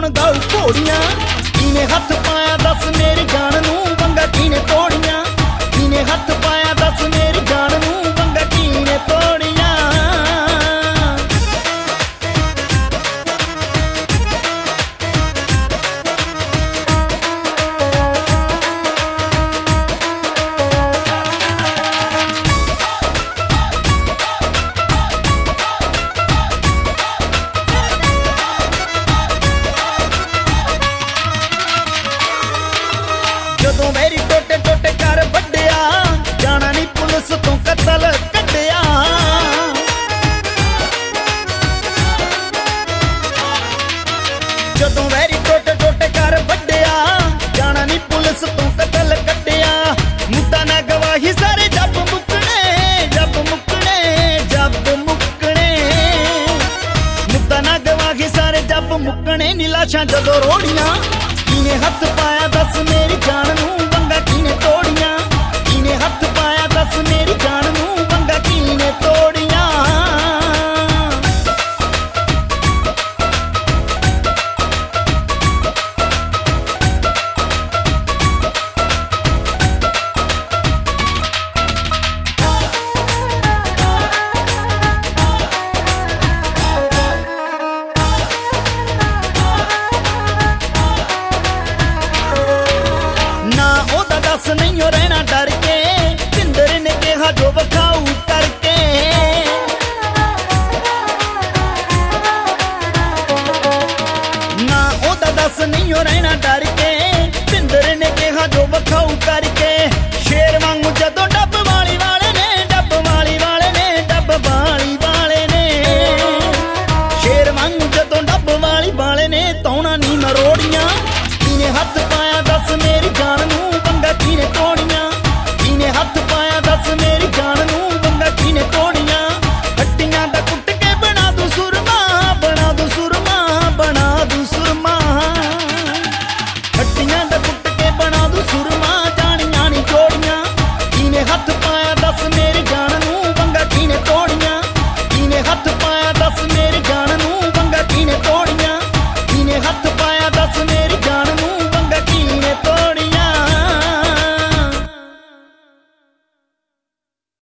ਕੌਣ ਗਾਊ ਘੋੜੀਆਂ। ਕਿਨੇ ਹੱਥ ਪਾਇਆ ਦੱਸ ਮੇਰੀ ਜਾਨ ਨੂੰ, ਵੰਗਾ ਕਿਨੇ ਤੋੜੀਆਂ। ਕਿਨੇ ਹੱਥ ਪਾਇਆ ਦੱਸ ਮੇਰੀ ਜਾਨ ਨੂੰ, ਵੰਗਾ ਕਿਨੇ ਤੋੜੀਆਂ। ਜਦੋਂ ਮੇਰੀ ਟੋਟੇ ਟੋਟੇ ਕਰ ਵੱਡਿਆ, ਜਾਣਾ ਨੀ ਪੁਲਿਸ ਤੋਂ ਕਤਲ ਕੱਢਿਆ। ਜਦੋਂ ਮੇਰੀ ਟੋਟੇ ਟੋਟੇ ਕਰ ਵੱਡਿਆ, ਜਾਣਾ ਨੀ ਪੁਲਿਸ ਤੋਂ ਕਤਲ ਕੱਢਿਆ। ਮੁੱਦਾ ਨਾ ਗਵਾਹੀ ਸਾਰੇ ਜੱਬ ਮੁੱਕਣੇ, ਜੱਬ ਮੁੱਕਣੇ, ਜੱਬ ਮੁੱਕਣੇ। ਮੁੱਦਾ ਨਾ ਗਵਾਹੀ ਸਾਰੇ ਜੱਬ ਮੁੱਕਣੇ। ਨੀ ਲਾਸ਼ਾਂ ਜਦੋਂ ਰੋੜੀਆਂ, ਕਿਨੇ ਹੱਥ ਪਾਇਆ ਦੱਸ ਮੇਰੀ ਜਾਨ ਨੂੰ, ਵੰਗਾ ਕਿਨੇ ਤੋੜੀਆਂ। ਕਿਨੇ ਹੱਥ ਪਾਇਆ ਦੱਸ ਮੇਰੀ ਜਾਨ ਨੂੰ, ਵੰਗਾ ਕਿਨੇ ਤੋੜੀਆਂ। ਦੱਸ ਨਹੀਂ ਰਹਿਣਾ ਡਰ ਕੇ, ਭਿੰਦਰ ਨੇ ਕਿਹਾ ਜੋ ਵਿਖਾਊ ਕਰਕੇ। ਨਾ ਉਹਦਾ ਦੱਸ ਨਹੀਂ ਰਹਿਣਾ ਡਰ ਕੇ, ਭਿੰਦਰ ਨੇ ਕਿਹਾ ਜੋ ਵਿਖਾਊ ਕਰਕੇ। ਸ਼ੇਰ ਵਾਂਗੂ ਜਦੋਂ ਡੱਬ ਵਾਲੀ ਵਾਲੇ ਨੇ, ਡੱਬ ਵਾਲੀ ਵਾਲੇ ਨੇ, ਡੱਬ ਵਾਲੀ ਵਾਲੇ ਨੇ। ਸ਼ੇਰ ਵਾਂਗੂ ਜਦੋਂ ਡੱਬ ਵਾਲੀ ਵਾਲੇ ਨੇ, ਤੌਣਾ ਨੀ ਮਰੋੜੀਆਂ। ਕਿਨੇ ਹੱਥ ਪਾਇਆ ਦੱਸ ਮੇਰੀ ਜਾਨ ਨੂੰ, ਵੰਗਾ ਕਿਨੇ ਤੋੜੀਆਂ। ਕਿਨੇ ਹੱਥ ਪਾਇਆ ਦੱਸ ਮੇਰੀ ਜਾਨ ਨੂੰ, ਵੰਗਾ ਕਿਨੇ ਤੋੜੀਆਂ। ਹੱਡੀਆਂ ਦਾ ਕੁੱਟ ਕੇ ਬਣਾ ਦੂ ਸੁਰਮਾ, ਬਣਾ ਦੂ ਸੁਰਮਾ, ਬਣਾ ਦੂ ਸੁਰਮਾ। ਹੱਡੀਆਂ ਦਾ ਕੁੱਟ ਕੇ ਬਣਾ ਦੂ ਸੁਰਮਾ, ਜਾਣੀਆਂ ਨੀ ਜੋੜੀਆਂ। ਕਿਨੇ ਹੱਥ ਪਾਇਆ ਦੱਸ ਮੇਰੀ ਜਾਨ ਨੂੰ, ਵੰਗਾ ਕਿਨੇ ਤੋੜੀਆਂ। ਕਿਨੇ ਹੱਥ ਪਾਇਆ ਦੱਸ